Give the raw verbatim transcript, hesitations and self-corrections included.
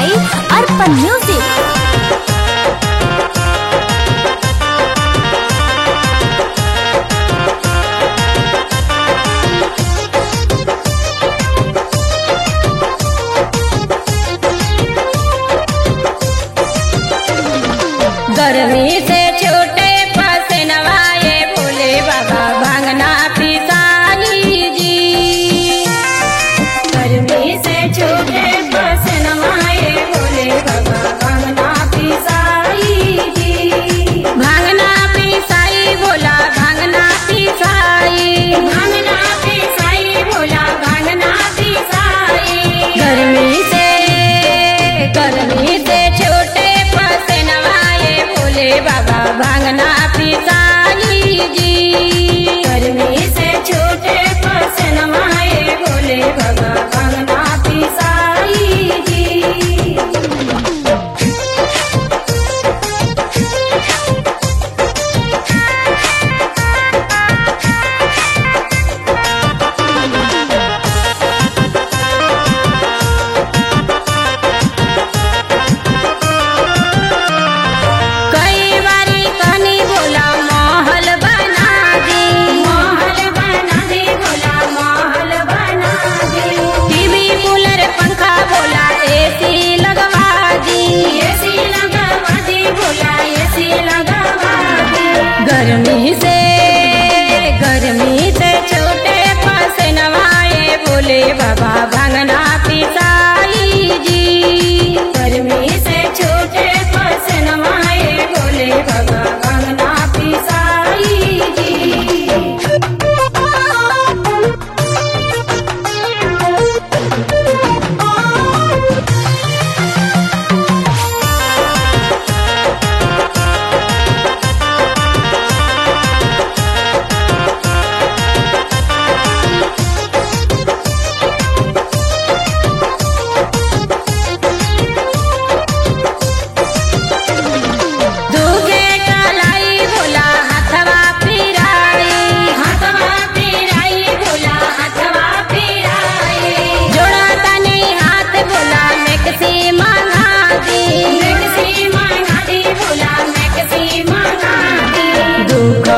by Arpan Music. गर्मी से छोटे पसनवाए भोले बाबा भांगना पिसाई जी। गर्मी से छोटे पसनवाए भोले बाबा भांगना पिसाई जी। भांगना पिसाई भोला भांगना पिसाई, भांगना पिसाई भोला भांगना पिसाई। गर्मी से गर्मी से छोटे पसनवाए भोले बाबा भांगना पिसाई जी। गर्मी से छोटे पसनवाए भोले बाबा भांगना पिसाई जी। कई बारी कहनी भोला महल बना दे, महल बना दे भोला महल बना दे। टीवी कूलर पंखा भोला एसी लगवा दी, एसी लगवा दी भोला एसी लगवा दी। गर्मी से गर्मी से छोटे पसनवाए भोले बाबा भांगना पिसाई जी। गर्मी से छोटे पसनवाए भोले बाबा भांगना पिसाई जी। दुखे कलाई भोला हाथवा पिराई, हाथवा पिराई भोला हाथवा पिराई। जोड़ा तनी हाथ भोला मैक्सी मंगा दी, मैक्सी मंगा दी भोला मैक्सी मंगा दी। दुख